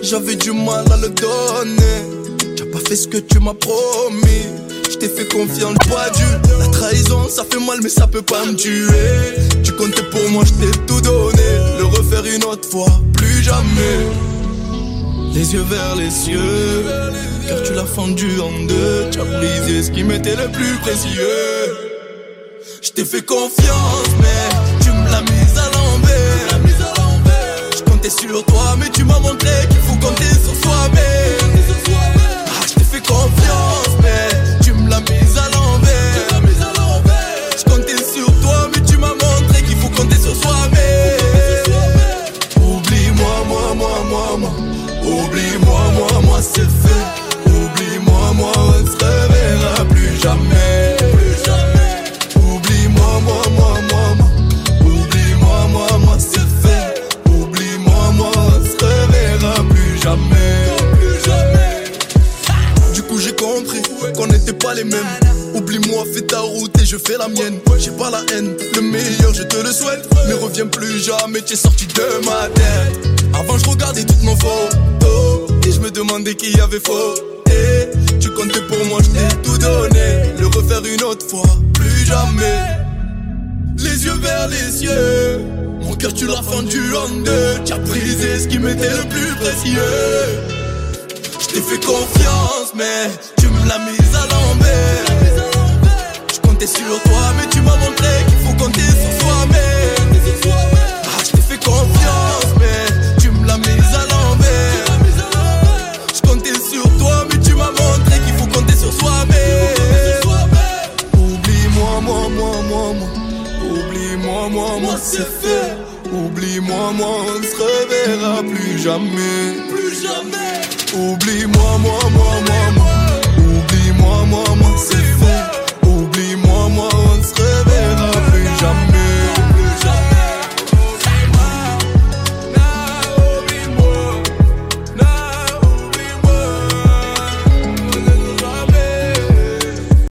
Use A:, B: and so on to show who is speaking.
A: j'avais du mal à le donner. T'as pas fait ce que tu m'as promis. Je t'ai fait confiance, pas dû. La trahison, ça fait mal, mais ça peut pas me tuer. Tu comptais pour moi, je t'ai tout donné. Le refaire une autre fois, plus jamais. Les yeux vers les cieux, car tu l'as fendu en deux. Tu as brisé ce qui m'était le plus précieux. Je t'ai fait confiance, mais tu me l'as mise à l'envers. Je comptais sur toi, mais tu m'as montré qu'il faut compter sur soi-même. Je t'ai fait confiance, mais tu me l'as mise à l'envers. Je comptais sur toi, mais tu m'as montré qu'il faut compter sur soi-même. Oublie-moi, moi. Oublie-moi, c'est fait. Oublie-moi, on se reverra plus jamais. Oublie-moi, Oublie-moi, c'est fait. Oublie-moi, on se reverra plus jamais. Du coup j'ai compris qu'on n'était pas les mêmes. Oublie-moi, fais ta route et je fais la mienne. J'ai pas la haine, le meilleur je te le souhaite. Mais reviens plus jamais, tu es sorti de ma tête. Avant je regardais toutes nos photos et je me demandais qui avait faux. Et tu comptais pour moi, je t'ai tout donné. Le refaire une autre fois, plus jamais. Les yeux vers les cieux, mon cœur tu l'as fendu en deux. Tu as brisé ce qui m'était le plus précieux. Je t'ai fait confiance, mais tu me l'as mise à l'envers. Je comptais sur toi, mais tu m'as montré qu'il faut compter sur soi-même. Je t'ai fait confiance, mais tu me l'as mise à l'envers. Je comptais sur toi, mais tu m'as montré qu'il faut compter sur soi-même. Oublie-moi, Oublie-moi, c'est fait. Oublie-moi, on se reverra plus jamais. Oublie-moi,